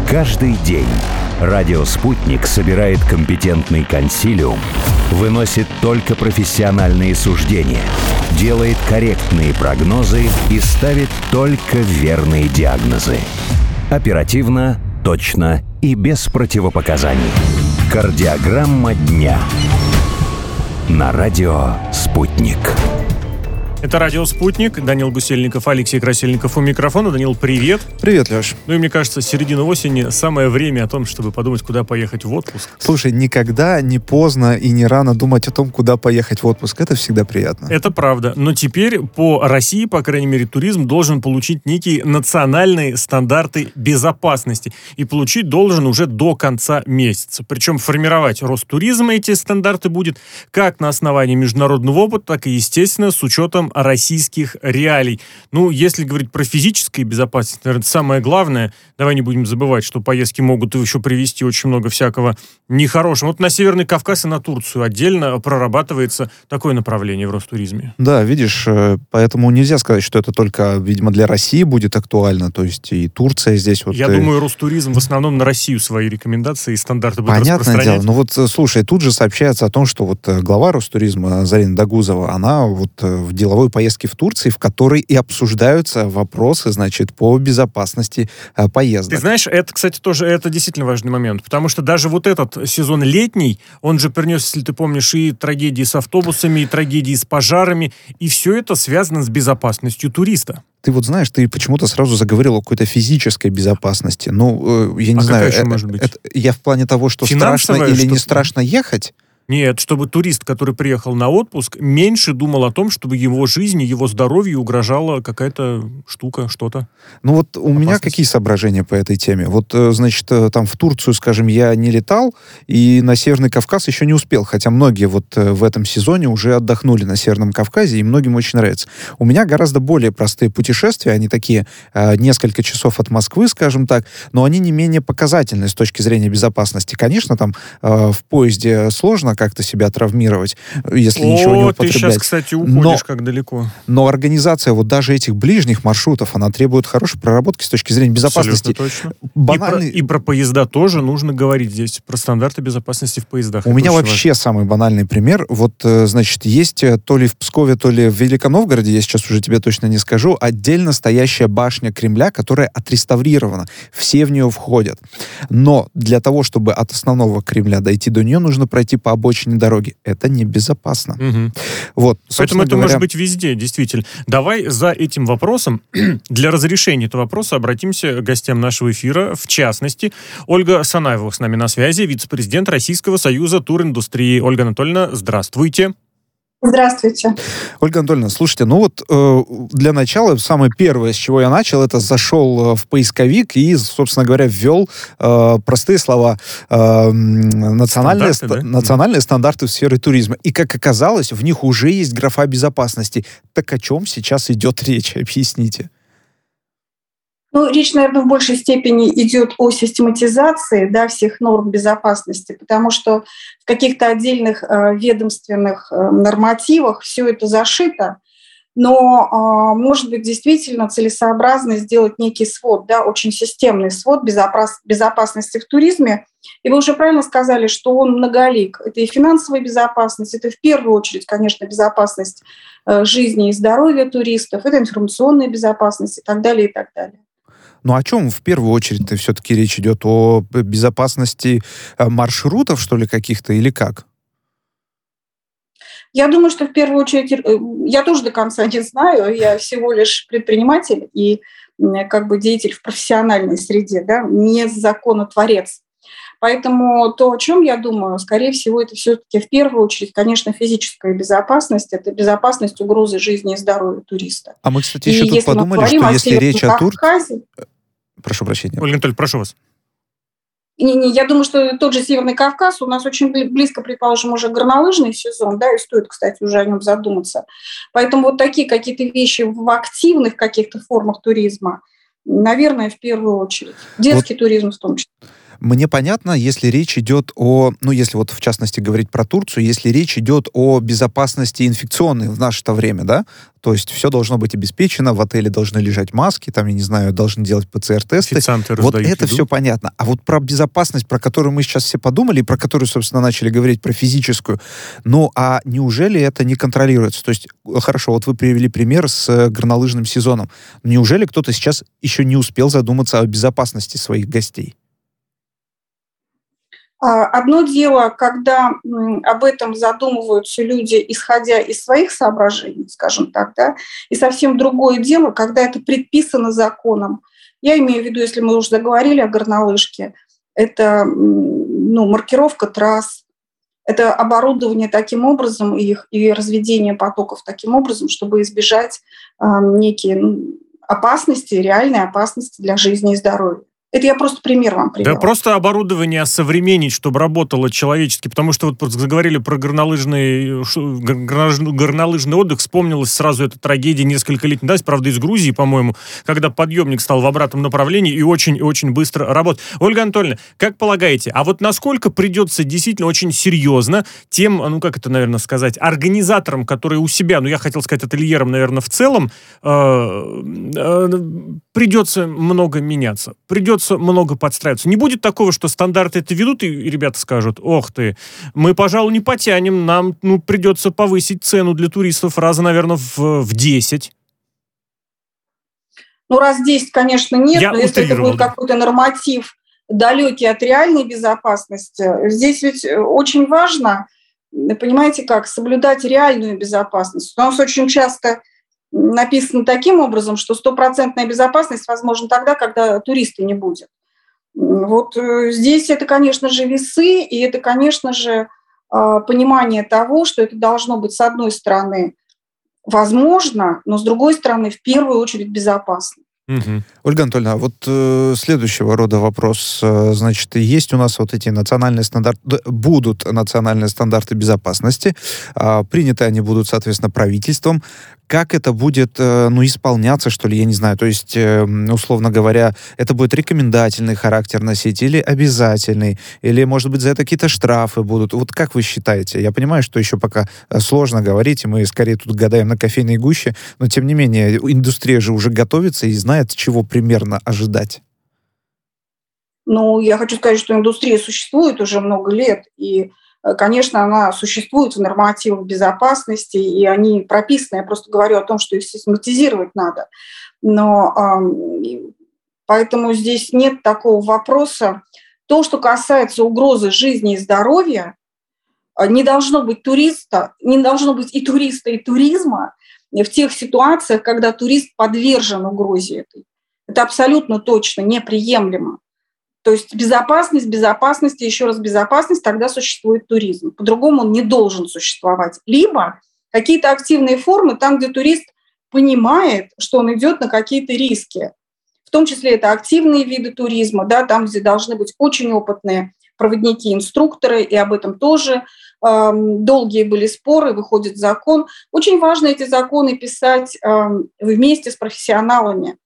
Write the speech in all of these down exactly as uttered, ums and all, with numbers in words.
Каждый день радио «Спутник» собирает компетентный консилиум, выносит только профессиональные суждения, делает корректные прогнозы и ставит только верные диагнозы. Оперативно, точно и без противопоказаний. Кардиограмма дня. На радио «Спутник». Это радио «Спутник». Данил Гусельников, Алексей Красильников у микрофона. Данил, привет. Привет, Леш. Ну и мне кажется, середина осени — самое время о том, чтобы подумать, куда поехать в отпуск. Слушай, никогда не поздно и не рано думать о том, куда поехать в отпуск. Это всегда приятно. Это правда. Но теперь по России, по крайней мере, туризм должен получить некие национальные стандарты безопасности. И получить должен уже до конца месяца. Причем формировать Ростуризм эти стандарты будет как на основании международного опыта, так и, естественно, с учетом российских реалий. Ну, если говорить про физическую безопасность, наверное, самое главное, давай не будем забывать, что поездки могут еще привести очень много всякого нехорошего. Вот на Северный Кавказ и на Турцию отдельно прорабатывается такое направление в Ростуризме. Да, видишь, поэтому нельзя сказать, что это только, видимо, для России будет актуально, то есть и Турция здесь вот... Я и... думаю, Ростуризм в основном на Россию свои рекомендации и стандарты будет Понятное распространять. дело, ну вот, слушай, тут же сообщается о том, что вот глава Ростуризма Зарина Дагузова, она вот в деловой поездки в Турции, в которой и обсуждаются вопросы, значит, по безопасности э, поездок. Ты знаешь, это, кстати, тоже это действительно важный момент, потому что даже вот этот сезон летний, он же принес, если ты помнишь, и трагедии с автобусами, и трагедии с пожарами, и все это связано с безопасностью туриста. Ты вот знаешь, ты почему-то сразу заговорил о какой-то физической безопасности. Ну, э, я не а знаю, какая еще э, может быть? Это, я в плане того, что страшно или не страшно ехать. Нет, чтобы турист, который приехал на отпуск, меньше думал о том, чтобы его жизни, его здоровью угрожала какая-то штука, что-то. Ну вот у Опасность. меня какие соображения по этой теме? Вот, значит, там в Турцию, скажем, я не летал, и на Северный Кавказ еще не успел, хотя многие вот в этом сезоне уже отдохнули на Северном Кавказе, и многим очень нравится. У меня гораздо более простые путешествия, они такие несколько часов от Москвы, скажем так, но они не менее показательны с точки зрения безопасности. Конечно, там в поезде сложно как-то себя травмировать, если О, ничего не употреблять. Ты сейчас, кстати, уходишь но, как далеко. Но организация вот даже этих ближних маршрутов, она требует хорошей проработки с точки зрения безопасности. Абсолютно точно. Банальный... И, про, и про поезда тоже нужно говорить здесь, про стандарты безопасности в поездах. У Это меня вообще важно. Самый банальный пример. Вот, значит, есть то ли в Пскове, то ли в Великом Новгороде, я сейчас уже тебе точно не скажу, отдельно стоящая башня Кремля, которая отреставрирована. Все в нее входят. Но для того, чтобы от основного Кремля дойти до нее, нужно пройти по обочине дороги. Это небезопасно. Угу. Вот, Поэтому это говоря... может быть везде, действительно. Давай за этим вопросом, для разрешения этого вопроса обратимся к гостям нашего эфира. В частности, Ольга Санаева с нами на связи, вице-президент Российского союза туриндустрии. Ольга Анатольевна, здравствуйте. Здравствуйте. Ольга Анатольевна, слушайте, ну вот э, для начала самое первое, с чего я начал, это зашел э, в поисковик и, собственно говоря, ввел э, простые слова э, национальные, стандарты, ста- да? национальные стандарты в сфере туризма. И, как оказалось, в них уже есть графа безопасности. Так о чем сейчас идет речь? Объясните. Ну, речь, наверное, в большей степени идет о систематизации, да, всех норм безопасности, потому что в каких-то отдельных э, ведомственных э, нормативах все это зашито, но, э, может быть, действительно целесообразно сделать некий свод, да, очень системный свод безопас- безопасности в туризме. И вы уже правильно сказали, что он многолик. Это и финансовая безопасность, это в первую очередь, конечно, безопасность э, жизни и здоровья туристов, это информационная безопасность и так далее, и так далее. Ну о чем в первую очередь-то все-таки речь идет? О безопасности маршрутов, что ли, каких-то, или как? Я думаю, что в первую очередь, я тоже до конца не знаю, я всего лишь предприниматель и как бы деятель в профессиональной среде, да, не законотворец. Поэтому то, о чем я думаю, скорее всего, это все-таки в первую очередь, конечно, физическая безопасность, это безопасность угрозы жизни и здоровья туриста. А мы, кстати, еще и тут подумали, что если речь о Турции... Прошу прощения. Ольга Анатольевна, прошу вас. Не-не, я думаю, что тот же Северный Кавказ у нас очень близко, предположим, уже горнолыжный сезон, да, и стоит, кстати, уже о нем задуматься. Поэтому вот такие какие-то вещи в активных каких-то формах туризма, наверное, в первую очередь. Детский вот. туризм в том числе. Мне понятно, если речь идет о, ну, если вот в частности говорить про Турцию, если речь идет о безопасности инфекционной в наше-то время, да, то есть все должно быть обеспечено, в отеле должны лежать маски, там, я не знаю, должны делать ПЦР-тесты. Официанты вот это еду. все понятно. А вот про безопасность, про которую мы сейчас все подумали, и про которую, собственно, начали говорить, про физическую, ну, а неужели это не контролируется? То есть, хорошо, вот вы привели пример с горнолыжным сезоном. Неужели кто-то сейчас еще не успел задуматься о безопасности своих гостей? Одно дело, когда об этом задумываются люди, исходя из своих соображений, скажем так, да, и совсем другое дело, когда это предписано законом. Я имею в виду, если мы уже заговорили о горнолыжке, это, ну, маркировка трасс, это оборудование таким образом и, и разведение потоков таким образом, чтобы избежать э, некие ну, опасности, реальные опасности для жизни и здоровья. Это я просто пример вам привела. Да просто оборудование осовременить, чтобы работало человечески, потому что вот заговорили про горнолыжный, горнолыжный, горнолыжный отдых, вспомнилась сразу эта трагедия несколько лет назад, правда, из Грузии, по-моему, когда подъемник стал в обратном направлении и очень и очень быстро работал. Ольга Анатольевна, как полагаете, а вот насколько придется действительно очень серьезно тем, ну как это, наверное, сказать, организаторам, которые у себя, ну я хотел сказать, ательерам, наверное, в целом, э, э, придется много меняться, придется много подстраиваться. Не будет такого, что стандарты это ведут, и ребята скажут: ох ты, мы, пожалуй, не потянем, нам ну, придется повысить цену для туристов раза, наверное, в, в десять. Ну, раз десять, конечно, нет, Я но если это будет какой-то норматив, далекий от реальной безопасности, здесь ведь очень важно, понимаете как, соблюдать реальную безопасность. У нас очень часто написано таким образом, что стопроцентная безопасность возможна тогда, когда туриста не будет. Вот здесь это, конечно же, весы, и это, конечно же, понимание того, что это должно быть, с одной стороны, возможно, но, с другой стороны, в первую очередь безопасно. Угу. Ольга Анатольевна, вот э, следующего рода вопрос. Э, значит, есть у нас вот эти национальные стандарты, будут национальные стандарты безопасности, э, приняты они будут, соответственно, правительством. Как это будет, э, ну, исполняться, что ли, я не знаю. То есть, э, условно говоря, это будет рекомендательный характер носить или обязательный, или, может быть, за это какие-то штрафы будут. Вот как вы считаете? Я понимаю, что еще пока сложно говорить, и мы скорее тут гадаем на кофейной гуще, но, тем не менее, индустрия же уже готовится и знает, чего примерно ожидать. Ну, я хочу сказать, что индустрия существует уже много лет, и, конечно, она существует в нормативах безопасности, и они прописаны. Я просто говорю о том, что их систематизировать надо. Но э, поэтому здесь нет такого вопроса. То, что касается угрозы жизни и здоровья, не должно быть туриста, не должно быть и туриста, и туризма в тех ситуациях, когда турист подвержен угрозе этой. Это абсолютно точно неприемлемо. То есть безопасность, безопасность, и еще раз безопасность, тогда существует туризм. По-другому он не должен существовать. Либо какие-то активные формы, там, где турист понимает, что он идет на какие-то риски. В том числе это активные виды туризма, да, там, где должны быть очень опытные проводники, инструкторы, и об этом тоже э, долгие были споры, выходит закон. Очень важно эти законы писать э, вместе с профессионалами,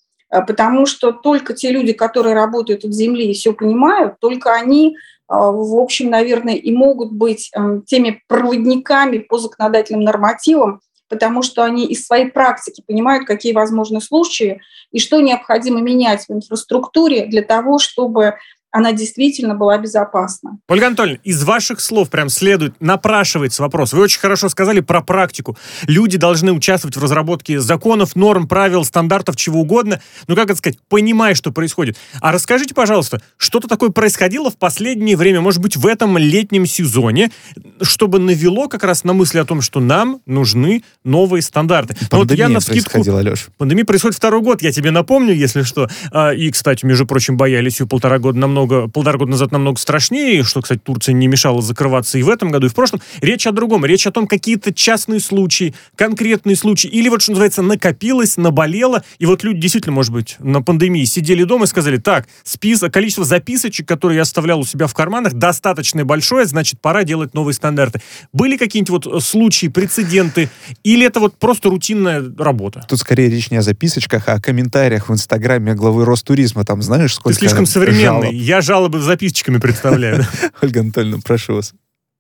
потому что только те люди, которые работают от земли и все понимают, только они, в общем, наверное, и могут быть теми проводниками по законодательным нормативам, потому что они из своей практики понимают, какие возможны случаи и что необходимо менять в инфраструктуре для того, чтобы она действительно была безопасна. Ольга Анатольевна, из ваших слов прям следует, напрашивается вопрос. Вы очень хорошо сказали про практику. Люди должны участвовать в разработке законов, норм, правил, стандартов, чего угодно. Ну, как это сказать, понимая, что происходит. А расскажите, пожалуйста, что-то такое происходило в последнее время, может быть, в этом летнем сезоне, чтобы навело как раз на мысли о том, что нам нужны новые стандарты. Пандемия вот я навскидку... происходила, Леш. Пандемия происходит второй год, я тебе напомню, если что. И, кстати, между прочим, боялись ее полтора года намного полтора года назад намного страшнее, что, кстати, Турция не мешала закрываться и в этом году, и в прошлом. Речь о другом. Речь о том, какие-то частные случаи, конкретные случаи. Или вот, что называется, накопилось, наболело. И вот люди действительно, может быть, на пандемии сидели дома и сказали: так, список, количество записочек, которые я оставлял у себя в карманах, достаточно большое, значит, пора делать новые стандарты. Были какие-нибудь вот случаи, прецеденты? Или это вот просто рутинная работа? Тут скорее речь не о записочках, а о комментариях в Инстаграме главы Ростуризма. Там, знаешь, сколько Ты слишком современный. жалоб. Я жалобы записочками представляю. Ольга Анатольевна, прошу вас.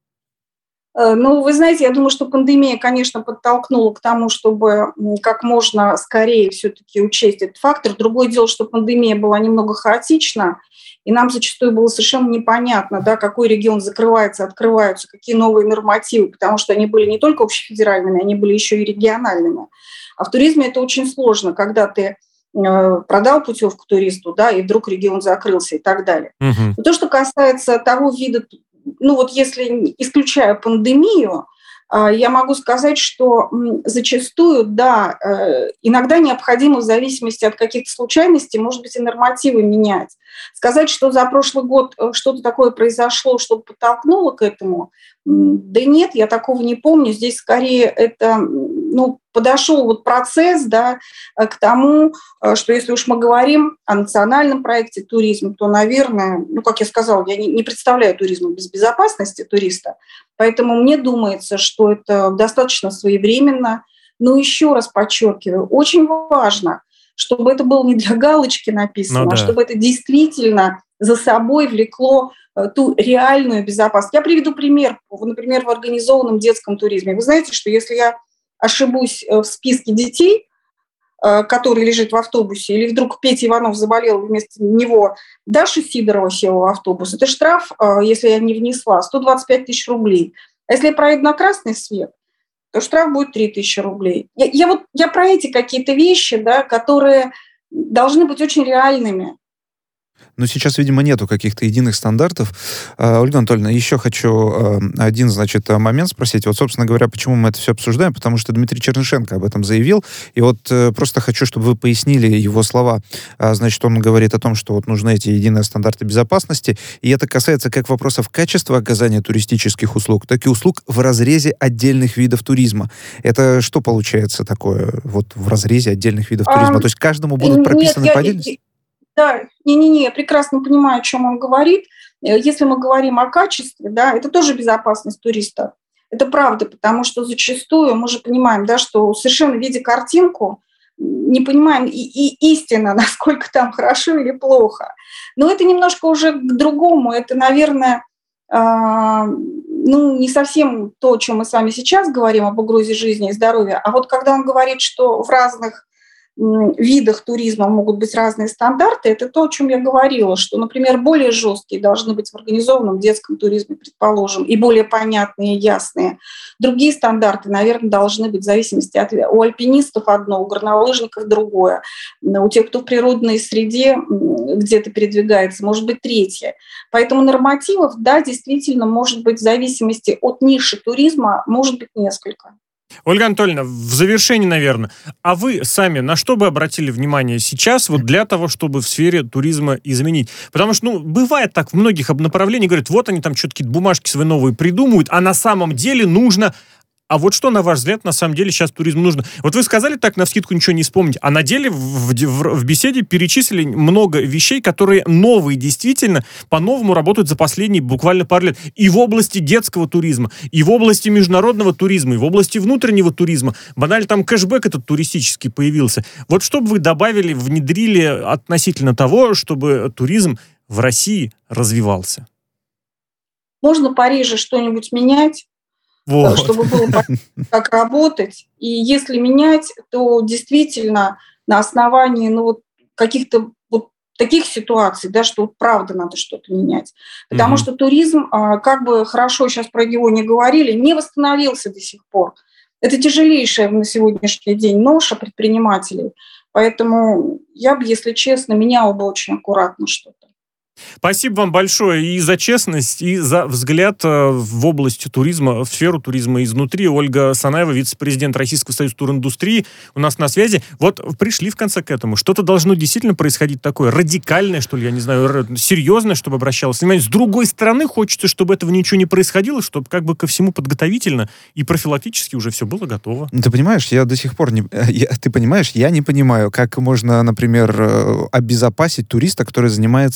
Ну, вы знаете, я думаю, что пандемия, конечно, подтолкнула к тому, чтобы как можно скорее все-таки учесть этот фактор. Другое дело, что пандемия была немного хаотична, и нам зачастую было совершенно непонятно, да, какой регион закрывается, открываются, какие новые нормативы, потому что они были не только общефедеральными, они были еще и региональными. А в туризме это очень сложно, когда ты продал путевку туристу, да, и вдруг регион закрылся и так далее. Угу. Но то, что касается того вида, ну вот если исключая пандемию, я могу сказать, что зачастую, да, иногда необходимо в зависимости от каких-то случайностей, может быть, и нормативы менять. Сказать, что за прошлый год что-то такое произошло, что подтолкнуло к этому, да нет, я такого не помню. Здесь скорее это, ну, подошел вот процесс, да, к тому, что если уж мы говорим о национальном проекте туризма, то, наверное, ну, как я сказала, я не, не представляю туризм без безопасности туриста, поэтому мне думается, что это достаточно своевременно. Но еще раз подчеркиваю, очень важно, чтобы это было не для галочки написано, ну, да. а чтобы это действительно за собой влекло ту реальную безопасность. Я приведу пример. Например, в организованном детском туризме. Вы знаете, что если я ошибусь в списке детей, который лежит в автобусе, или вдруг Петя Иванов заболел, вместо него Даша Сидорова села в автобус, это штраф, если я не внесла, сто двадцать пять тысяч рублей. А если я проеду на красный свет, то штраф будет три тысячи рублей. Я, я, вот, я про эти какие-то вещи, да, которые должны быть очень реальными. Но сейчас, видимо, нету каких-то единых стандартов. Ольга Анатольевна, еще хочу один, значит, момент спросить. Вот, собственно говоря, почему мы это все обсуждаем? Потому что Дмитрий Чернышенко об этом заявил. И вот просто хочу, чтобы вы пояснили его слова. Значит, он говорит о том, что вот нужны эти единые стандарты безопасности. И это касается как вопросов качества оказания туристических услуг, так и услуг в разрезе отдельных видов туризма. Это что получается такое вот в разрезе отдельных видов туризма? А, То есть каждому будут прописаны нет, по я, отдельности? Да, не-не-не, я прекрасно понимаю, о чем он говорит. Если мы говорим о качестве, да, это тоже безопасность туриста. Это правда, потому что зачастую мы же понимаем, да, что совершенно видя картинку, не понимаем и, и истинно, насколько там хорошо или плохо. Но это немножко уже к другому. Это, наверное, э, ну, не совсем то, о чем мы с вами сейчас говорим, об угрозе жизни и здоровья. А вот когда он говорит, что в разных видах туризма могут быть разные стандарты, это то, о чем я говорила, что, например, более жесткие должны быть в организованном детском туризме, предположим, и более понятные и ясные. Другие стандарты, наверное, должны быть в зависимости от... У альпинистов одно, у горнолыжников другое, у тех, кто в природной среде где-то передвигается, может быть, третье. Поэтому нормативов, да, действительно, может быть, в зависимости от ниши туризма, может быть, несколько. Ольга Анатольевна, в завершении, наверное, а вы сами на что бы обратили внимание сейчас вот для того, чтобы в сфере туризма изменить? Потому что, ну, бывает так в многих направлениях, говорят, вот они там что-то какие-то бумажки свои новые придумывают, а на самом деле нужно... А вот что, на ваш взгляд, на самом деле сейчас туризму нужно? Вот вы сказали так, навскидку ничего не вспомнить, а на деле в, в, в беседе перечислили много вещей, которые новые, действительно, по-новому работают за последние буквально пару лет. И в области детского туризма, и в области международного туризма, и в области внутреннего туризма. Банально там кэшбэк этот туристический появился. Вот что бы вы добавили, внедрили относительно того, чтобы туризм в России развивался? Можно пореже что-нибудь менять, вот. Чтобы было понятно, как работать. И если менять, то действительно на основании ну, вот, каких-то вот таких ситуаций, да, что вот правда надо что-то менять. Потому mm-hmm. что туризм, как бы хорошо сейчас про него не говорили, не восстановился до сих пор. Это тяжелейшая на сегодняшний день ноша предпринимателей. Поэтому я бы, если честно, меняла бы очень аккуратно что-то. Спасибо вам большое и за честность, и за взгляд в область туризма, в сферу туризма изнутри. Ольга Санаева, вице-президент Российского союза туриндустрии, у нас на связи. Вот пришли в конце к этому. Что-то должно действительно происходить такое радикальное, что ли, я не знаю, серьезное, чтобы обращалось внимание. С другой стороны, хочется, чтобы этого ничего не происходило, чтобы как бы ко всему подготовительно и профилактически уже все было готово. Ты понимаешь, я до сих пор не... Я, ты понимаешь, я не понимаю, как можно, например, обезопасить туриста, который занимается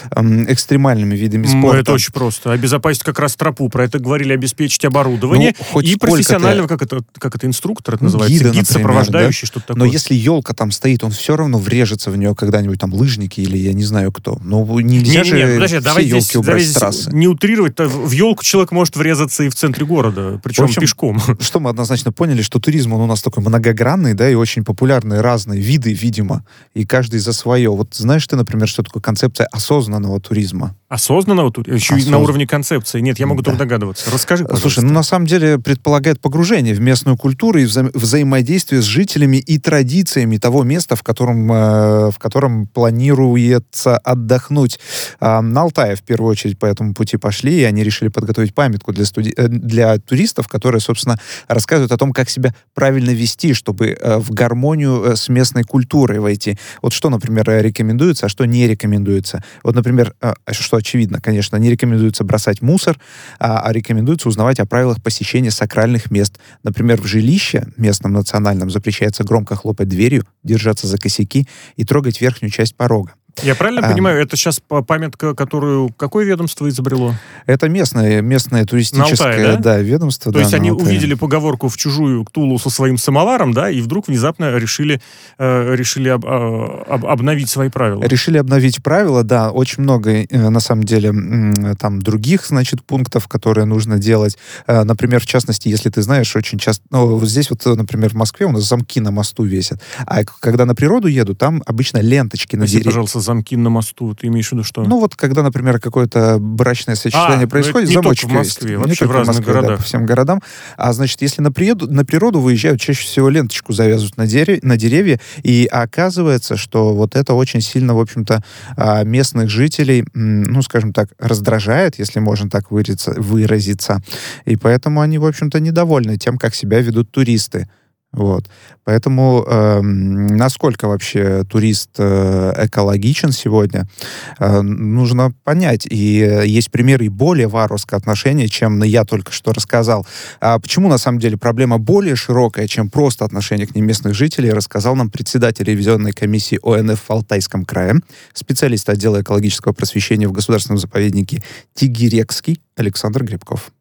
эм, экстремальными видами Ну, спорта. это очень просто. Обезопасить как раз тропу. Про это говорили, обеспечить оборудование. Ну, хоть и профессионального, сколько-то- как это, как это инструктор это Ну, называется? гида, Гид, например, сопровождающий, да? что-то такое. Но если елка там стоит, он все равно врежется в нее когда-нибудь, там, лыжники или я не знаю кто. Ну, нельзя Не-не-не, же подожди, все давай елки здесь, убрать давай с здесь трассы. не утрировать. То В елку человек может врезаться и в центре города, причем В общем, пешком. Что мы однозначно поняли, что туризм, он у нас такой многогранный, да, и очень популярный, разные виды, видимо, и каждый за свое. Вот знаешь ты, например, что такое концепция осознанного туризма? Осознанного туризма? Еще и на Осознанно. уровне концепции. Нет, я могу Да. только догадываться. Расскажи, пожалуйста. Слушай, ну на самом деле предполагает погружение в местную культуру и вза- взаимодействие с жителями и традициями того места, в котором, э, в котором планируется отдохнуть. А, на Алтае в первую очередь по этому пути пошли, и они решили подготовить памятку для, студи- э, для туристов, которая, собственно, рассказывает о том, как себя правильно вести, чтобы э, в гармонию э, с местной культурой войти. Вот что, например, э, рекомендуется, а что не рекомендуется. Вот, например, э, что очевидно, конечно, не рекомендуется бросать мусор, а, а рекомендуется узнавать о правилах посещения сакральных мест. Например, в жилище местном национальном запрещается громко хлопать дверью, держаться за косяки и трогать верхнюю часть порога. Я правильно А, понимаю, это сейчас па- памятка, которую какое ведомство изобрело? Это местное, местное туристическое На Алтае, да? ведомство. То да, есть на они Алтае. увидели поговорку в чужую Тулу со своим самоваром, да, и вдруг внезапно решили, э, решили об- а, об- обновить свои правила. Решили обновить правила, да, очень много, э, на самом деле, м, там других, значит, пунктов, которые нужно делать. Э, Например, в частности, если ты знаешь, очень часто, ну, вот здесь вот, э, например, в Москве у нас замки на мосту весят, а к- когда на природу еду, там обычно ленточки на Прости, деревьях. пожалуйста, замки на мосту. Ты имеешь в виду что? Ну вот, когда, например, какое-то брачное сочетание А, ну, происходит, это не замочки только в Москве, весят. вообще Не только в разных Москве, да, городах. по всем городам. А значит, если на, приеду, на природу выезжают, чаще всего ленточку завязывают на, дере- на деревья, и оказывается, что вот это очень сильно, в общем-то, а, местных жителей, м, ну, скажем так, раздражает, если можно так выразиться, выразиться. И поэтому они, в общем-то, недовольны тем, как себя ведут туристы. Вот. Поэтому эм, насколько вообще турист э, экологичен сегодня, э, нужно понять. И э, есть примеры и более варварского отношения, чем я только что рассказал. А почему, на самом деле, проблема более широкая, чем просто отношение к ним местных жителей, рассказал нам председатель ревизионной комиссии О Н Ф в Алтайском крае, специалист отдела экологического просвещения в государственном заповеднике Тигирекский Александр Грибков.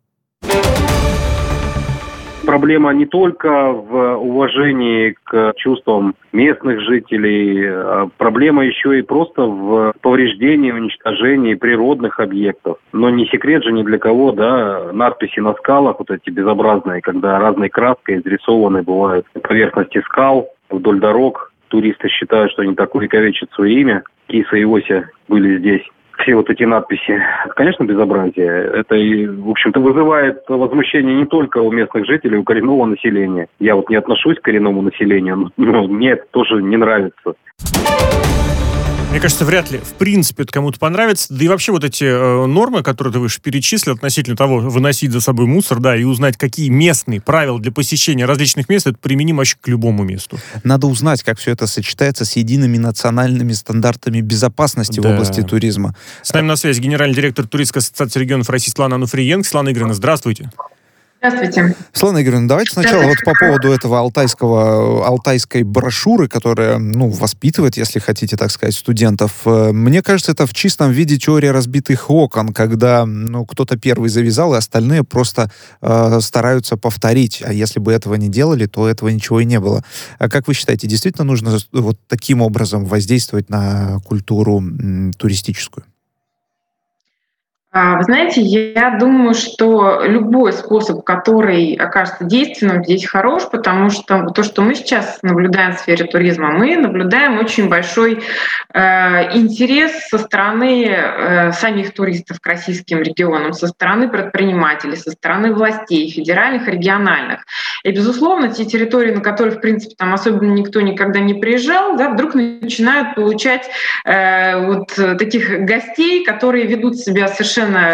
Проблема не только в уважении к чувствам местных жителей, а проблема еще и просто в повреждении, уничтожении природных объектов. Но не секрет же ни для кого, да, надписи на скалах, вот эти безобразные, когда разной краской изрисованы бывают на поверхности скал, вдоль дорог. Туристы считают, что они так увековечат свое имя. Киса и Ося были здесь. Все вот эти надписи, это, конечно, безобразие. Это, и, в общем-то, вызывает возмущение не только у местных жителей, у коренного населения. Я вот не отношусь к коренному населению, но мне это тоже не нравится. Мне кажется, вряд ли, в принципе, это кому-то понравится. Да и вообще вот эти э, нормы, которые ты выше перечислил относительно того, выносить за собой мусор, да, и узнать, какие местные правила для посещения различных мест, это применимо вообще к любому месту. Надо узнать, как все это сочетается с едиными национальными стандартами безопасности Да. в области туризма. С нами на связи генеральный директор Туристской ассоциации регионов России Светлана Ануфриенко. Светлана Игоревна, здравствуйте. Здравствуйте. Светлана Игоревна, давайте сначала вот по поводу этого алтайского, алтайской брошюры, которая, ну, воспитывает, если хотите так сказать, студентов. Э, Мне кажется, это в чистом виде теория разбитых окон, когда, ну, кто-то первый завязал, и остальные просто э, стараются повторить. А если бы этого не делали, то этого ничего и не было. А как вы считаете, действительно нужно вот таким образом воздействовать на культуру м, туристическую? А, Вы знаете, я думаю, что любой способ, который окажется действенным, здесь хорош, потому что то, что мы сейчас наблюдаем в сфере туризма, мы наблюдаем очень большой э, интерес со стороны э, самих туристов к российским регионам, со стороны предпринимателей, со стороны властей, федеральных и региональных. И, безусловно, те территории, на которые, в принципе, там особенно никто никогда не приезжал, да, вдруг начинают получать э, вот таких гостей, которые ведут себя совершенно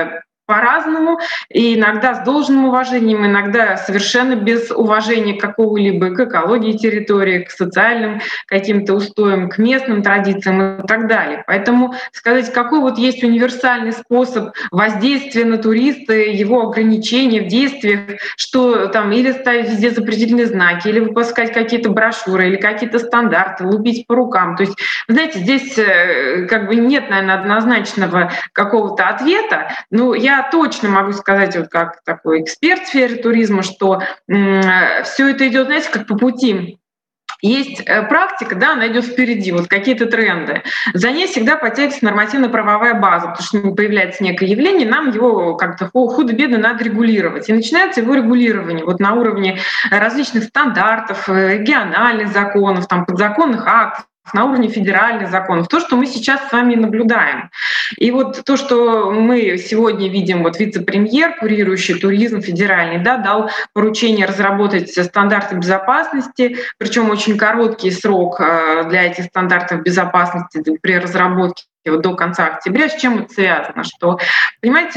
по-разному, и иногда с должным уважением, иногда совершенно без уважения какого-либо к экологии территории, к социальным каким-то устоям, к местным традициям и так далее. Поэтому сказать, какой вот есть универсальный способ воздействия на туриста, его ограничения в действиях, что там или ставить везде запретительные знаки, или выпускать какие-то брошюры, или какие-то стандарты, лупить по рукам. То есть, знаете, здесь как бы нет, наверное, однозначного какого-то ответа, но я Я точно могу сказать, вот как такой эксперт в сфере туризма, что м- все это идет, знаете, как по пути. Есть практика, да, она идет впереди, вот какие-то тренды. За ней всегда подтягивается нормативно-правовая база, потому что появляется некое явление, нам его как-то худо-бедно надо регулировать. И начинается его регулирование вот на уровне различных стандартов, региональных законов, там, подзаконных актов, на уровне федеральных законов, то, что мы сейчас с вами наблюдаем. И вот то, что мы сегодня видим, вот вице-премьер, курирующий туризм федеральный, да, дал поручение разработать стандарты безопасности, причем очень короткий срок для этих стандартов безопасности при разработке вот до конца октября. С чем это связано? Что, понимаете,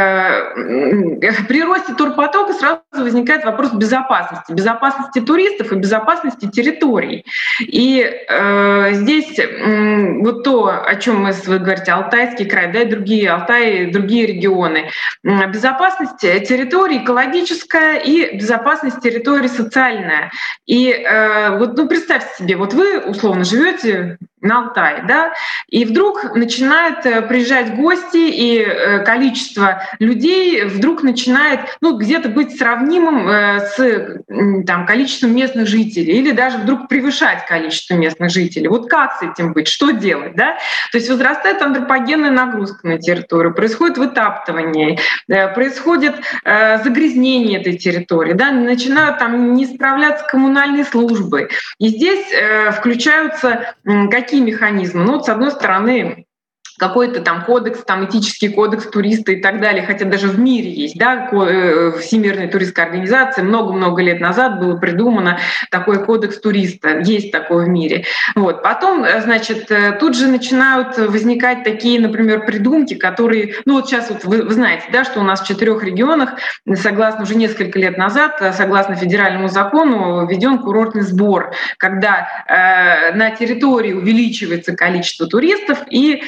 э, при росте турпотока сразу возникает вопрос безопасности. Безопасности туристов и безопасности территорий. И э, здесь э, вот то, о чем мы, вы говорите, Алтайский край, да, и другие, Алтай, и другие регионы. Безопасность территории экологическая и безопасность территории социальная. И э, вот, ну, представьте себе, вот вы условно живете на Алтае, да, и вдруг начинают приезжать гости, и количество людей вдруг начинает, ну, где-то быть сравнимым с там, количеством местных жителей, или даже вдруг превышать количество местных жителей. Вот как с этим быть? Что делать? Да? То есть возрастает антропогенная нагрузка на территорию, происходит вытаптывание, происходит загрязнение этой территории, да? Начинают там не справляться коммунальные службы. И здесь включаются какие механизмы? Ну, вот, с одной стороны, какой-то там кодекс, там этический кодекс туриста и так далее, хотя даже в мире есть, да, Всемирная туристская организация, много-много лет назад было придумано такой кодекс туриста, есть такое в мире. Вот. Потом, значит, тут же начинают возникать такие, например, придумки, которые, ну вот сейчас вот вы, вы знаете, да, что у нас в четырех регионах, согласно уже несколько лет назад, согласно федеральному закону, введен курортный сбор, когда э, на территории увеличивается количество туристов и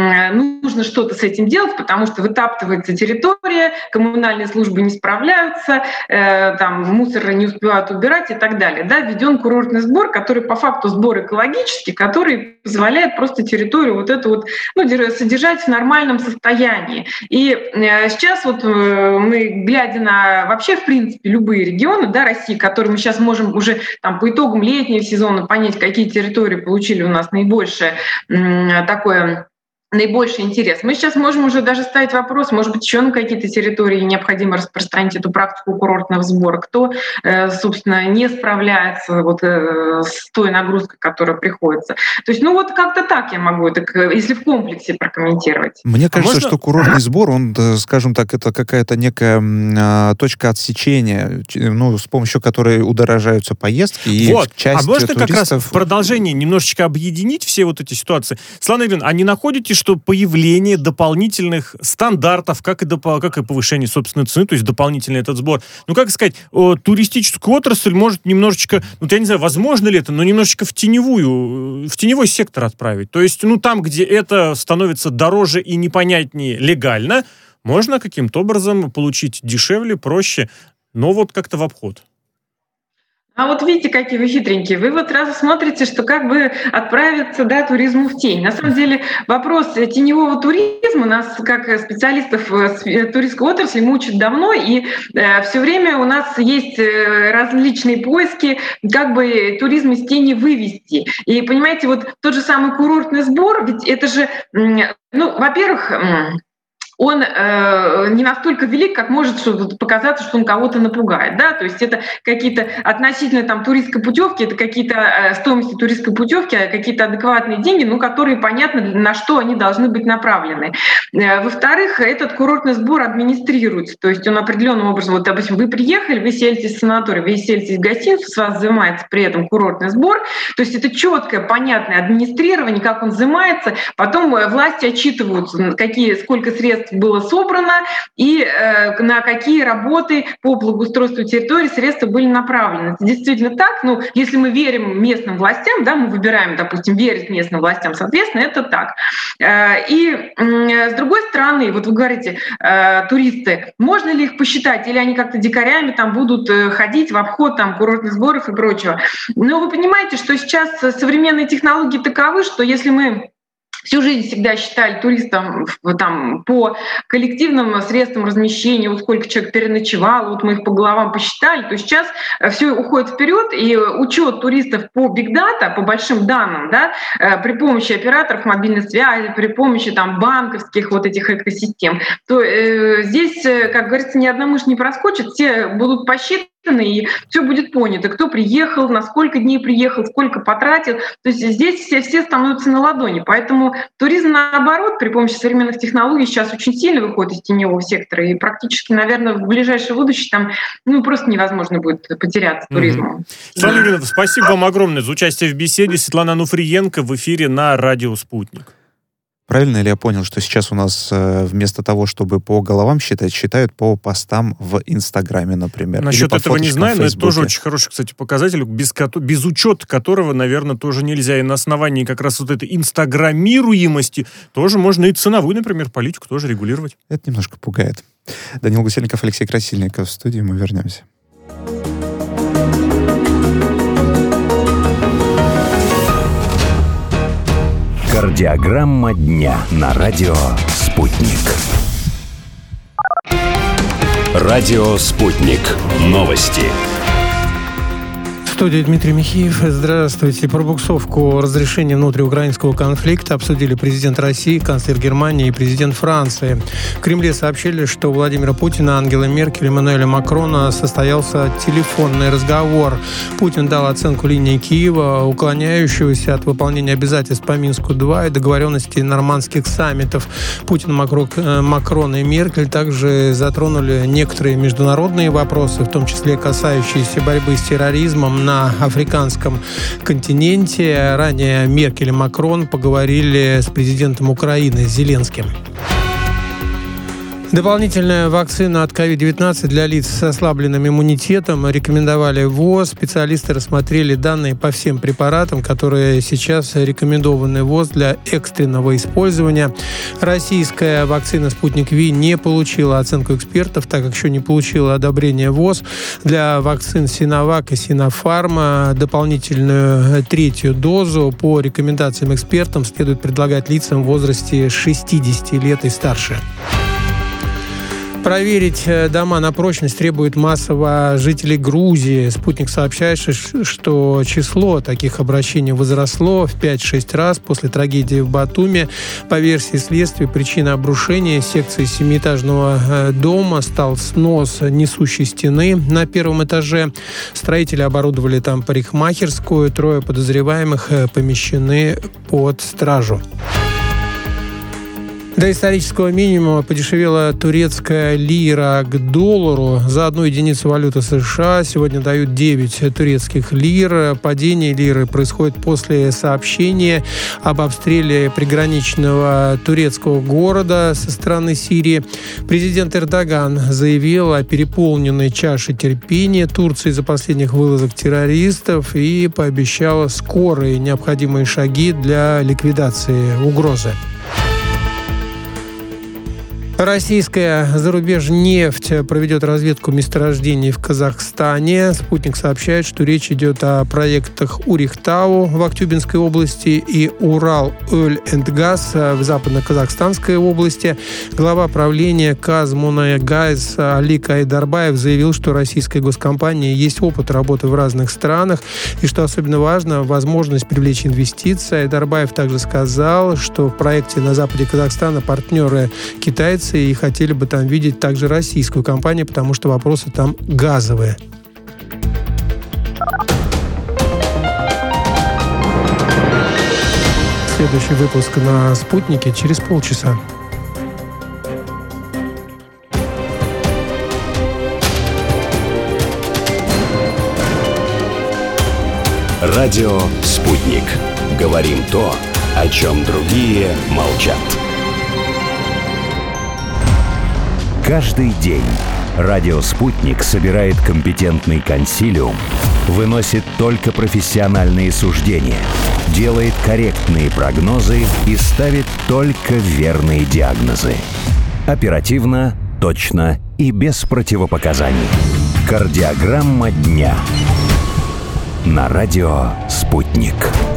нужно что-то с этим делать, потому что вытаптывается территория, коммунальные службы не справляются, э, там мусор не успевают убирать и так далее. Да, введен курортный сбор, который по факту сбор экологический, который позволяет просто территорию вот эту вот, ну, содержать в нормальном состоянии. И э, сейчас вот э, мы, глядя на вообще, в принципе, любые регионы, да, России, которые мы сейчас можем уже там по итогам летнего сезона понять, какие территории получили у нас наибольшее э, такое наибольший интерес. Мы сейчас можем уже даже ставить вопрос, может быть, еще на какие-то территории необходимо распространить эту практику курортного сбора, кто, собственно, не справляется вот с той нагрузкой, которая приходится. То есть, ну вот как-то так я могу это, если в комплексе прокомментировать. Мне кажется, а можно... что курортный сбор, он, скажем так, это какая-то некая а, точка отсечения, ну, с помощью которой удорожаются поездки, и вот. часть а можно туристов... как раз в продолжении немножечко объединить все вот эти ситуации? Светлана Игоревна, а не находите, что появление дополнительных стандартов, как и, доп- как и повышение собственной цены, то есть дополнительный этот сбор, ну, как сказать, о, туристическую отрасль может немножечко, ну, я не знаю, возможно ли это, но немножечко в теневую, в теневой сектор отправить. То есть, ну, там, где это становится дороже и непонятнее легально, можно каким-то образом получить дешевле, проще, но вот как-то в обход. А вот видите, какие вы хитренькие. Вы вот сразу смотрите, что как бы отправиться, да, туризму в тень. На самом деле вопрос теневого туризма нас, как специалистов туристской отрасли, мучит давно, и э, все время у нас есть различные поиски, как бы туризм из тени вывести. И понимаете, вот тот же самый курортный сбор, ведь это же, ну, во-первых, он э, не настолько велик, как может показаться, что он кого-то напугает. Да? То есть это какие-то относительно там, туристской путевки, это какие-то э, стоимости туристской путевки, какие-то адекватные деньги, ну, которые понятно, на что они должны быть направлены. Э, во-вторых, этот курортный сбор администрируется. То есть он определенным образом, вот, допустим, вы приехали, вы селитесь в санаторий, вы селитесь в гостиницу, с вас взимается при этом курортный сбор. То есть это четкое, понятное администрирование, как он взимается. Потом власти отчитываются, какие, сколько средств средств было собрано и э, на какие работы по благоустройству территории средства были направлены. Это действительно так. Ну, если мы верим местным властям, да, мы выбираем, допустим, верить местным властям, соответственно, это так. Э, и э, с другой стороны, вот вы говорите, э, туристы, можно ли их посчитать, или они как-то дикарями там будут э, ходить в обход там, курортных сборов и прочего. Но вы понимаете, что сейчас современные технологии таковы, что если мы всю жизнь всегда считали туристам там, по коллективным средствам размещения, вот сколько человек переночевало, вот мы их по головам посчитали, то сейчас все уходит вперед, и учет туристов по бигдата, по большим данным, да, при помощи операторов мобильной связи, при помощи там, банковских вот этих экосистем, то э, здесь, как говорится, ни одна мышь не проскочит, все будут посчитаны, и все будет понято, кто приехал, на сколько дней приехал, сколько потратил. То есть здесь все, все становятся на ладони. Поэтому туризм, наоборот, при помощи современных технологий сейчас очень сильно выходит из теневого сектора. И практически, наверное, в ближайшее будущее там ну, просто невозможно будет потеряться туризмом. Светлана Юрьевна, спасибо вам огромное за участие в беседе. Светлана Ануфриенко в эфире на радио «Спутник». Правильно ли я понял, что сейчас у нас э, вместо того, чтобы по головам считать, считают по постам в Инстаграме, например? Насчет этого не знаю, но это тоже очень хороший, кстати, показатель, без, без учета которого, наверное, тоже нельзя. И на основании как раз вот этой инстаграмируемости тоже можно и ценовую, например, политику тоже регулировать. Это немножко пугает. Данил Гусельников, Алексей Красильников в студии. Мы вернемся. Кардиограмма дня на радио «Спутник». Радио «Спутник». Новости. В студии Дмитрий Михеев. Здравствуйте. Пробуксовку разрешения внутриукраинского конфликта обсудили президент России, канцлер Германии и президент Франции. В Кремле сообщили, что у Владимира Путина, Ангелы Меркель и Эммануэля Макрона состоялся телефонный разговор. Путин дал оценку линии Киева, уклоняющегося от выполнения обязательств по Минску-два и договоренностей нормандских саммитов. Путин, Макрон и Меркель также затронули некоторые международные вопросы, в том числе касающиеся борьбы с терроризмом на на африканском континенте. Ранее Меркель и Макрон поговорили с президентом Украины Зеленским. Дополнительная вакцина от ковид девятнадцать для лиц с ослабленным иммунитетом рекомендовали ВОЗ. Специалисты рассмотрели данные по всем препаратам, которые сейчас рекомендованы ВОЗ для экстренного использования. Российская вакцина «Спутник Ви» не получила оценку экспертов, так как еще не получила одобрение ВОЗ. Для вакцин «Синовак» и «Синофарма» дополнительную третью дозу по рекомендациям экспертам следует предлагать лицам в возрасте шестидесяти лет и старше. Проверить дома на прочность требует массово жителей Грузии. «Спутник» сообщает, что число таких обращений возросло в пять-шесть раз после трагедии в Батуми. По версии следствия, причиной обрушения секции семиэтажного дома стал снос несущей стены на первом этаже. Строители оборудовали там парикмахерскую. Трое подозреваемых помещены под стражу. До исторического минимума подешевела турецкая лира к доллару. За одну единицу валюты США сегодня дают девять турецких лир. Падение лиры происходит после сообщения об обстреле приграничного турецкого города со стороны Сирии. Президент Эрдоган заявил о переполненной чаше терпения Турции за последних вылазок террористов и пообещал скорые необходимые шаги для ликвидации угрозы. Российская зарубежнефть проведет разведку месторождений в Казахстане. «Спутник» сообщает, что речь идет о проектах Урихтау в Актюбинской области и Урал-Оль-энд-Газ в Западно-Казахстанской области. Глава правления «Казмунайгаз» Алик Айдарбаев заявил, что российской госкомпании есть опыт работы в разных странах и, что особенно важно, возможность привлечь инвестиции. Айдарбаев также сказал, что в проекте на западе Казахстана партнеры китайцы и хотели бы там видеть также российскую компанию, потому что вопросы там газовые. Следующий выпуск на «Спутнике» через полчаса. Радио «Спутник». Говорим то, о чем другие молчат. Каждый день радио «Спутник» собирает компетентный консилиум, выносит только профессиональные суждения, делает корректные прогнозы и ставит только верные диагнозы. Оперативно, точно и без противопоказаний. Кардиограмма дня. На радио «Спутник».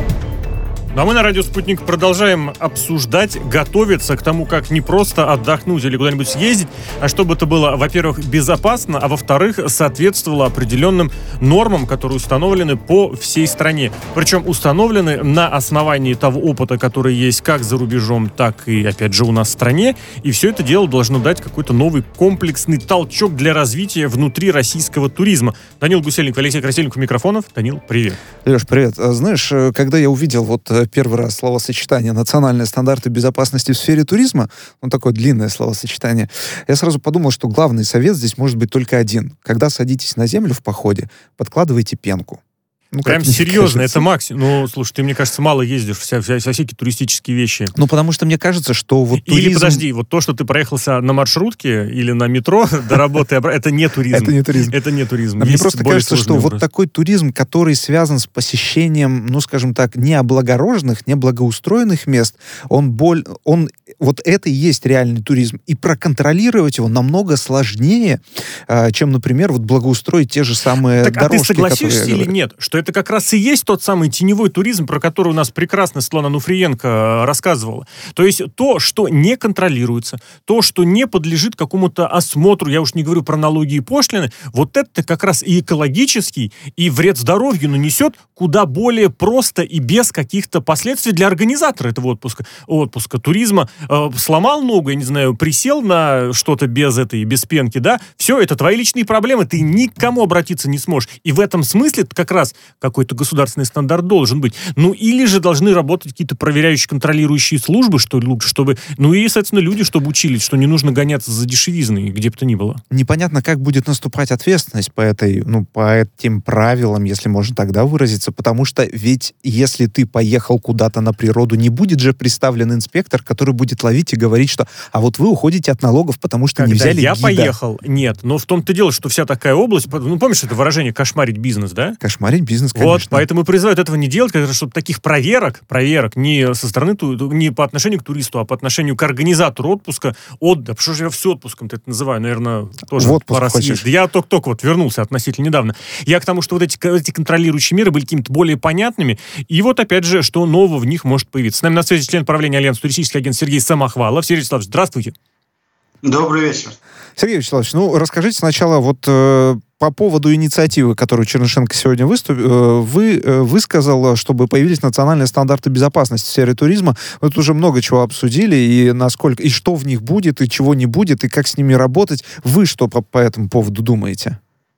А мы на радио «Спутник» продолжаем обсуждать, готовиться к тому, как не просто отдохнуть или куда-нибудь съездить, а чтобы это было, во-первых, безопасно, а во-вторых, соответствовало определенным нормам, которые установлены по всей стране. Причем установлены на основании того опыта, который есть как за рубежом, так и, опять же, у нас в стране. И все это дело должно дать какой-то новый комплексный толчок для развития внутри российского туризма. Данил Гусельников, Алексей Красильников, микрофонов. Данил, привет. Леш, привет. Знаешь, когда я увидел вот первый раз словосочетание «национальные стандарты безопасности в сфере туризма», ну, такое длинное словосочетание, я сразу подумал, что главный совет здесь может быть только один. Когда садитесь на землю в походе, подкладывайте пенку. Ну, прям серьезно, кажется. Это максимум. Ну, слушай, ты, мне кажется, мало ездишь вся, вся, вся всякие туристические вещи. Ну, потому что мне кажется, что вот туризм... Или, подожди, вот то, что ты проехался на маршрутке или на метро до работы, это не туризм. Это не туризм. Это не туризм. Мне просто кажется, что вот такой туризм, который связан с посещением, ну, скажем так, не облагороженных, не благоустроенных мест, он, боль, он вот это и есть реальный туризм. И проконтролировать его намного сложнее, чем, например, вот благоустроить те же самые так, дорожки, а ты согласишься которые... или нет, что это как раз и есть тот самый теневой туризм, про который у нас прекрасно Светлана Нуфриенко рассказывала. То есть то, что не контролируется, то, что не подлежит какому-то осмотру, я уж не говорю про налоги и пошлины, вот это как раз и экологический, и вред здоровью нанесет куда более просто и без каких-то последствий для организатора этого отпуска, отпуска туризма. Э, сломал ногу, я не знаю, присел на что-то без этой, без пенки, да, все, это твои личные проблемы, ты никому обратиться не сможешь. И в этом смысле как раз какой-то государственный стандарт должен быть. Ну, или же должны работать какие-то проверяющие, контролирующие службы, что лучше, чтобы... Ну, и, соответственно, люди, чтобы учились, что не нужно гоняться за дешевизной, где бы то ни было. Непонятно, как будет наступать ответственность по этой, ну, по этим правилам, если можно тогда выразиться, потому что ведь если ты поехал куда-то на природу, не будет же представлен инспектор, который будет ловить и говорить, что а вот вы уходите от налогов, потому что Когда не взяли я гида. поехал, нет. Но в том-то дело, что вся такая область... Ну, помнишь это выражение «кошмарить бизнес», да? Кошмарить бизнес, конечно. Вот, поэтому и призывают этого не делать, чтобы таких проверок, проверок не со стороны, не по отношению к туристу, а по отношению к организатору отпуска, от, да, что же я все отпуском-то это называю, наверное, тоже в отпуск пора съездить. Я только-только вот вернулся относительно недавно. Я к тому, что вот эти, эти контролирующие меры были какими-то более понятными, и вот опять же, что нового в них может появиться. С нами на связи член правления Альянса туристический агент Сергей Самохвалов. Сергей Вячеславович, здравствуйте. Добрый вечер. Сергей Вячеславович, ну, расскажите сначала вот э, по поводу инициативы, которую Чернышенко сегодня выступ, э, вы, э, высказал, чтобы появились национальные стандарты безопасности в сфере туризма. Вы тут уже много чего обсудили, и насколько, и что в них будет, и чего не будет, и как с ними работать. Вы что по, по этому поводу думаете?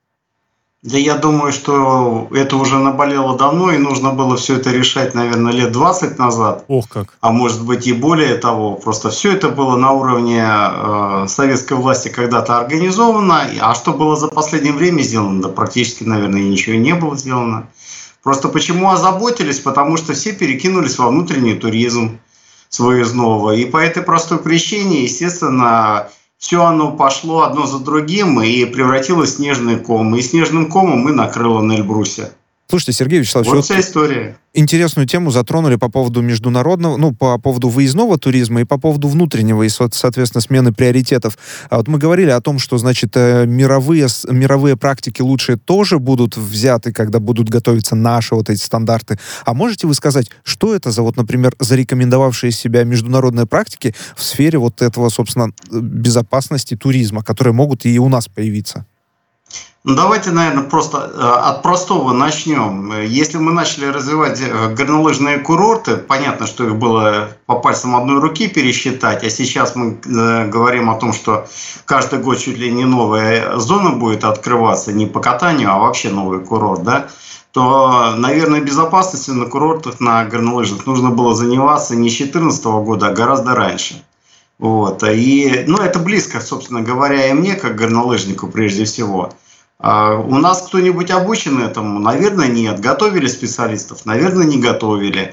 Да я думаю, что это уже наболело давно, и нужно было все это решать, наверное, лет двадцать назад. Ох как. А может быть и более того. Просто все это было на уровне э, советской власти когда-то организовано. А что было за последнее время сделано? Да практически, наверное, ничего не было сделано. Просто почему озаботились? Потому что все перекинулись во внутренний туризм с выездного. И по этой простой причине, естественно... Все оно пошло одно за другим и превратилось в снежный ком. И снежным комом мы накрыло на Эльбрусе. Слушайте, Сергей Вячеславович, вот вся история. Интересную тему затронули по поводу международного, ну, по поводу выездного туризма и по поводу внутреннего, и, соответственно, смены приоритетов. А вот мы говорили о том, что, значит, мировые, мировые практики лучшие тоже будут взяты, когда будут готовиться наши вот эти стандарты. А можете вы сказать, что это за, вот, например, зарекомендовавшие себя международные практики в сфере вот этого, собственно, безопасности туризма, которые могут и у нас появиться? Ну, давайте, наверное, просто э, от простого начнем. Если мы начали развивать э, горнолыжные курорты, понятно, что их было по пальцам одной руки пересчитать, а сейчас мы э, говорим о том, что каждый год чуть ли не новая зона будет открываться, не по катанию, а вообще новый курорт, да, то, наверное, безопасностью на курортах, на горнолыжных нужно было заниматься не с две тысячи четырнадцатого года, а гораздо раньше. Вот. И, ну, это близко, собственно говоря, и мне, как горнолыжнику прежде всего. А у нас кто-нибудь обучен этому? Наверное, нет. Готовили специалистов? Наверное, не готовили.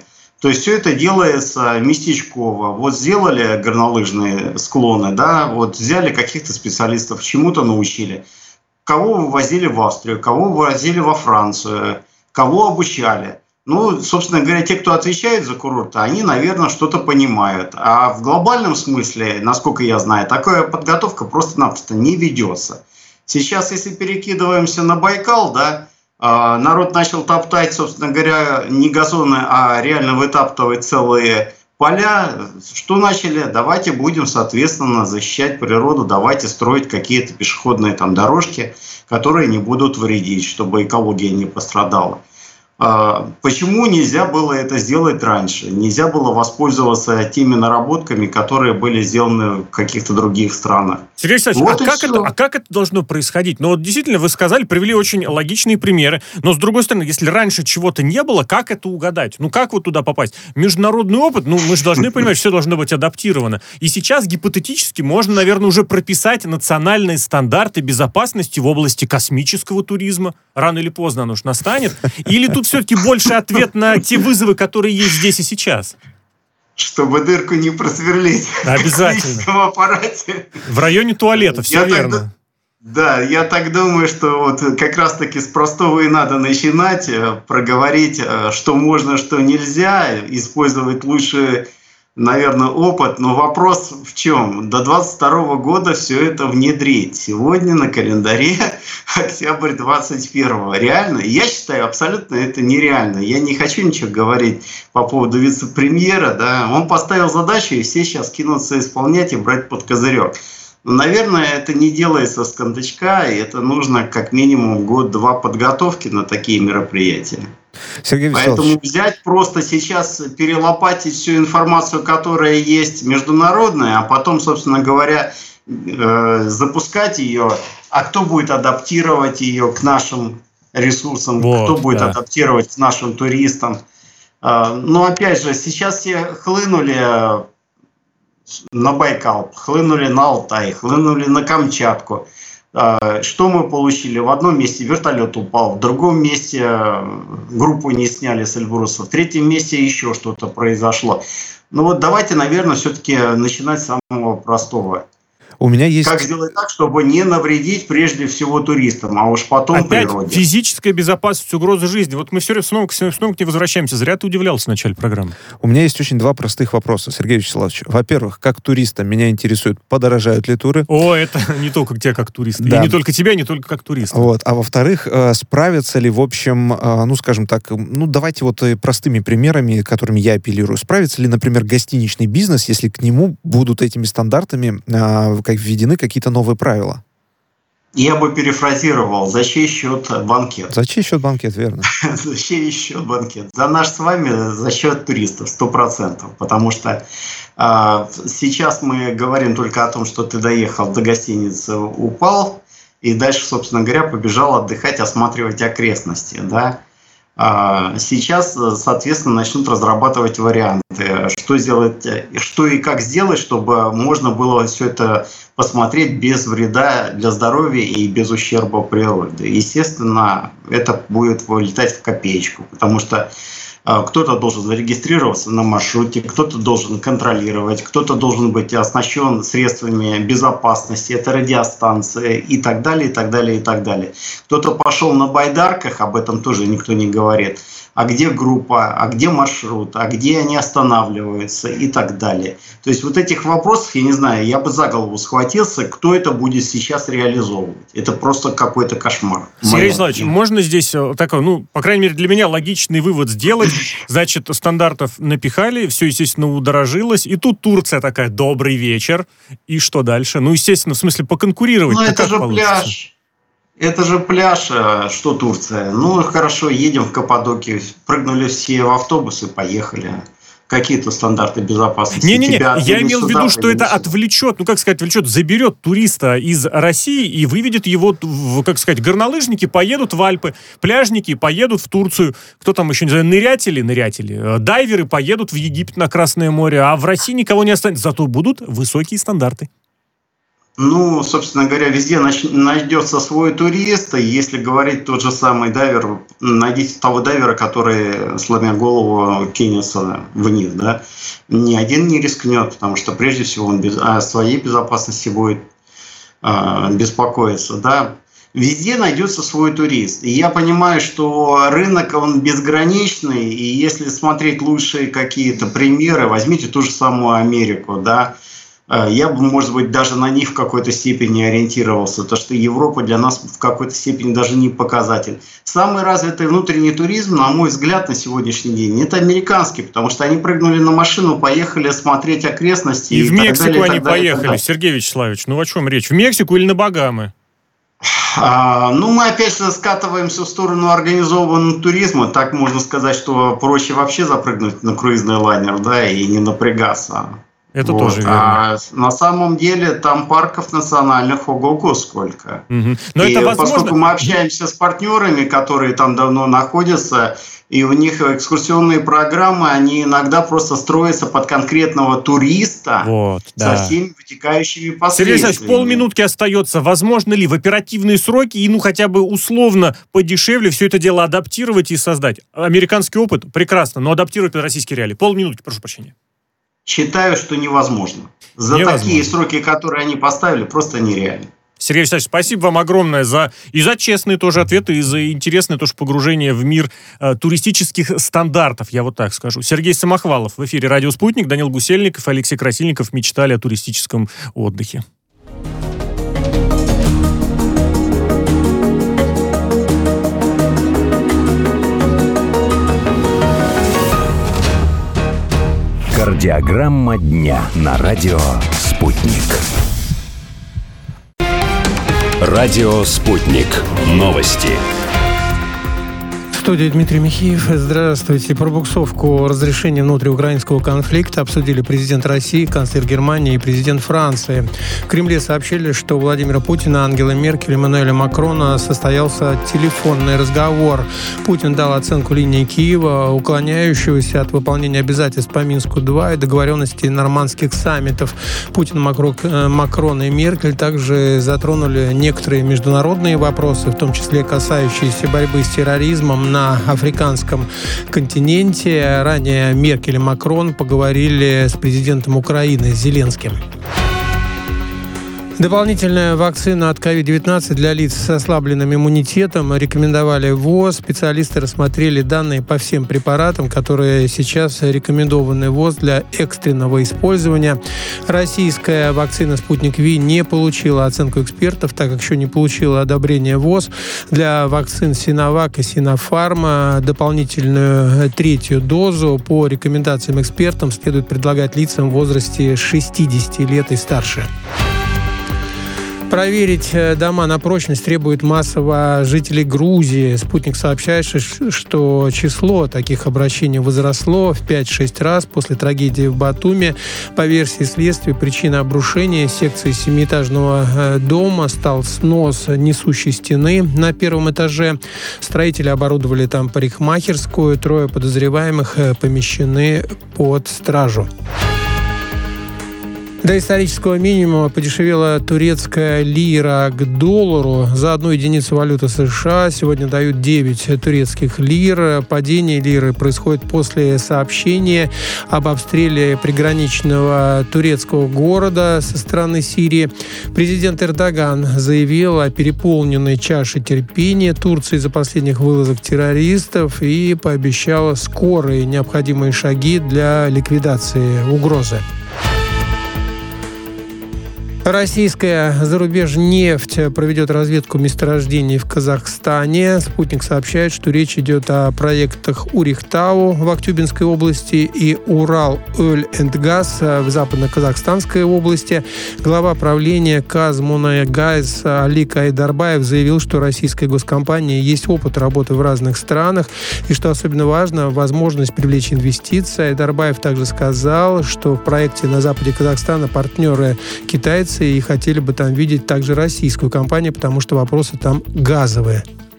То есть все это делается местечково. Вот сделали горнолыжные склоны, да, вот взяли каких-то специалистов, чему-то научили. Кого вывозили в Австрию, кого вывозили во Францию, кого обучали. Ну, собственно говоря, те, кто отвечает за курорты, они, наверное, что-то понимают. А в глобальном смысле, насколько я знаю, такая подготовка просто-напросто не ведется. Сейчас, если перекидываемся на Байкал, да, народ начал топтать, собственно говоря, не газоны, а реально вытаптывать целые поля. Что начали? Давайте будем, соответственно, защищать природу, давайте строить какие-то пешеходные там дорожки, которые не будут вредить, чтобы экология не пострадала. Почему нельзя было это сделать раньше? Нельзя было воспользоваться теми наработками, которые были сделаны в каких-то других странах. Сергей Александрович, вот а, как это, а как это должно происходить? Ну вот действительно, вы сказали, привели очень логичные примеры, но с другой стороны, если раньше чего-то не было, как это угадать? Ну как вот туда попасть? Международный опыт, ну мы же должны понимать, что все должно быть адаптировано. И сейчас гипотетически можно, наверное, уже прописать национальные стандарты безопасности в области космического туризма. Рано или поздно оно уж настанет. Или тут все-таки больше ответ на те вызовы, которые есть здесь и сейчас? Чтобы дырку не просверлить. Обязательно. В аппарате. В районе туалета, все я верно. Так, да, я так думаю, что вот как раз-таки с простого и надо начинать, проговорить, что можно, что нельзя, использовать лучше, наверное, опыт. Но вопрос в чем? До двадцать второго года все это внедрить. Сегодня на календаре октябрь двадцать первого. Реально? Я считаю, абсолютно это нереально. Я не хочу ничего говорить по поводу вице-премьера. Да? Он поставил задачу, и все сейчас кинутся исполнять и брать под козырек. Но, наверное, это не делается с кондачка, и это нужно как минимум год-два подготовки на такие мероприятия. Сергей Поэтому взять просто сейчас, перелопатить всю информацию, которая есть международная, а потом, собственно говоря, э, запускать ее, а кто будет адаптировать ее к нашим ресурсам, вот, кто будет да. адаптировать к нашим туристам. Э, но опять же, сейчас все хлынули на Байкал, хлынули на Алтай, хлынули на Камчатку. Что мы получили? В одном месте вертолет упал, в другом месте группу не сняли с Эльбруса, в третьем месте еще что-то произошло. Ну вот давайте, наверное, все-таки начинать с самого простого. У меня есть... Как сделать так, чтобы не навредить прежде всего туристам, а уж потом Опять природе. Физическая безопасность, угроза жизни. Вот мы все время снова, снова к ней возвращаемся. Зря ты удивлялся в начале программы. У меня есть очень два простых вопроса, Сергей Вячеславович. Во-первых, как туриста меня интересует, подорожают ли туры? О, это не только тебя как туриста. Да. И не только тебя, не только как туриста. Вот. А во-вторых, справятся ли, в общем, ну, скажем так, ну, давайте вот простыми примерами, которыми я апеллирую, справится ли, например, гостиничный бизнес, если к нему будут этими стандартами как введены какие-то новые правила? Я бы перефразировал, за чей счет банкет? За чей счет банкет, верно. За чей счет банкет? За наш с вами, за счет туристов, сто процентов. Потому что а, сейчас мы говорим только о том, что ты доехал до гостиницы, упал, и дальше, собственно говоря, побежал отдыхать, осматривать окрестности, да. Сейчас, соответственно, начнут разрабатывать варианты, что сделать, что и как сделать, чтобы можно было все это посмотреть без вреда для здоровья и без ущерба природе. Естественно, это будет вылетать в копеечку, потому что кто-то должен зарегистрироваться на маршруте, кто-то должен контролировать, кто-то должен быть оснащен средствами безопасности, это радиостанция и так далее, и так далее, и так далее. Кто-то пошел на байдарках, об этом тоже никто не говорит. А где группа, а где маршрут, а где они останавливаются и так далее. То есть вот этих вопросов, я не знаю, я бы за голову схватился, кто это будет сейчас реализовывать. Это просто какой-то кошмар. Сергей Вячеславович, можно здесь такой, ну, по крайней мере, для меня логичный вывод сделать. Значит, стандартов напихали, все, естественно, удорожилось. И тут Турция такая, добрый вечер. И что дальше? Ну, естественно, в смысле, поконкурировать. Ну, это же получится? Пляж. Это же пляж, что Турция? Ну, хорошо, едем в Каппадокию, прыгнули все в автобусы, поехали. Какие-то стандарты безопасности. Не-не-не, я имел в виду, что это отвлечет, ну, как сказать, отвлечет, заберет туриста из России и выведет его, в, как сказать, горнолыжники поедут в Альпы, пляжники поедут в Турцию, кто там еще, не знаю, нырятели, нырятели, дайверы поедут в Египет на Красное море, а в России никого не останется, зато будут высокие стандарты. Ну, собственно говоря, везде найдется свой турист. Если говорить тот же самый дайвер, найдите того дайвера, который, сломя голову, кинется вниз. Да? Ни один не рискнет, потому что прежде всего он без, о своей безопасности будет э, беспокоиться. Да? Везде найдется свой турист. И я понимаю, что рынок, он безграничный. И если смотреть лучшие какие-то примеры, возьмите ту же самую Америку, да, я бы, может быть, даже на них в какой-то степени ориентировался, потому что Европа для нас в какой-то степени даже не показатель. Самый развитый внутренний туризм, на мой взгляд, на сегодняшний день, это американский, потому что они прыгнули на машину, поехали смотреть окрестности. И, и в Мексику далее, они далее, поехали, Сергей Вячеславович. Ну о чем речь? В Мексику или на Багамы? А, ну, мы опять же скатываемся в сторону организованного туризма. Так можно сказать, что проще вообще запрыгнуть на круизный лайнер, да, и не напрягаться. Это вот. тоже верно. А на самом деле там парков национальных ого-го сколько. Угу. Но и это возможно... поскольку мы общаемся с партнерами, которые там давно находятся, и у них экскурсионные программы, они иногда просто строятся под конкретного туриста, вот, да, со всеми вытекающими последствиями. Сергей Александрович, полминутки остается. Возможно ли в оперативные сроки и, ну, хотя бы условно подешевле все это дело адаптировать и создать? Американский опыт прекрасно, но адаптировать под российские реалии. Полминутки, прошу прощения. Считаю, что невозможно. За невозможно. Такие сроки, которые они поставили, просто нереально. Сергей Вячеславович, спасибо вам огромное за и за честные тоже ответы, и за интересное тоже погружение в мир э, туристических стандартов, я вот так скажу. Сергей Самохвалов в эфире «Радио Спутник», Данил Гусельников, Алексей Красильников мечтали о туристическом отдыхе. Кардиограмма дня на радио «Спутник». Радио «Спутник». Новости. В студии Дмитрий Михеев. Здравствуйте. Пробуксовку разрешения внутриукраинского конфликта обсудили президент России, канцлер Германии и президент Франции. В Кремле сообщили, что у Владимира Путина, Ангелы Меркель и Эммануэля Макрона состоялся телефонный разговор. Путин дал оценку линии Киева, уклоняющегося от выполнения обязательств по Минску-два и договоренностей нормандских саммитов. Путин, Макрон и Меркель также затронули некоторые международные вопросы, в том числе касающиеся борьбы с терроризмом на африканском континенте. Ранее Меркель и Макрон поговорили с президентом Украины Зеленским. Дополнительная вакцина от ковид девятнадцать для лиц с ослабленным иммунитетом рекомендовали ВОЗ. Специалисты рассмотрели данные по всем препаратам, которые сейчас рекомендованы ВОЗ для экстренного использования. Российская вакцина «Спутник Ви» не получила оценку экспертов, так как еще не получила одобрение ВОЗ. Для вакцин «Синовак» и «Синофарма» дополнительную третью дозу по рекомендациям экспертам следует предлагать лицам в возрасте шестидесяти лет и старше. Проверить дома на прочность требует массово жителей Грузии. «Спутник» сообщает, что число таких обращений возросло в пять-шесть раз после трагедии в Батуми. По версии следствия, причиной обрушения секции семиэтажного дома стал снос несущей стены на первом этаже. Строители оборудовали там парикмахерскую. Трое подозреваемых помещены под стражу. До исторического минимума подешевела турецкая лира к доллару. За одну единицу валюты США сегодня дают девять турецких лир. Падение лиры происходит после сообщения об обстреле приграничного турецкого города со стороны Сирии. Президент Эрдоган заявил о переполненной чаше терпения Турции из-за последних вылазок террористов и пообещал скорые необходимые шаги для ликвидации угрозы. Российская зарубежнефть проведет разведку месторождений в Казахстане. «Спутник» сообщает, что речь идет о проектах Урихтау в Актюбинской области и Урал-Оль-энд-Газ в Западно-Казахстанской области. Глава правления «Казмунайгаз» Алик Айдарбаев заявил, что российской госкомпании есть опыт работы в разных странах и, что особенно важно, возможность привлечь инвестиции. Айдарбаев также сказал, что в проекте на западе Казахстана партнеры китайцы и хотели бы там видеть также российскую компанию, потому что вопросы там газовые.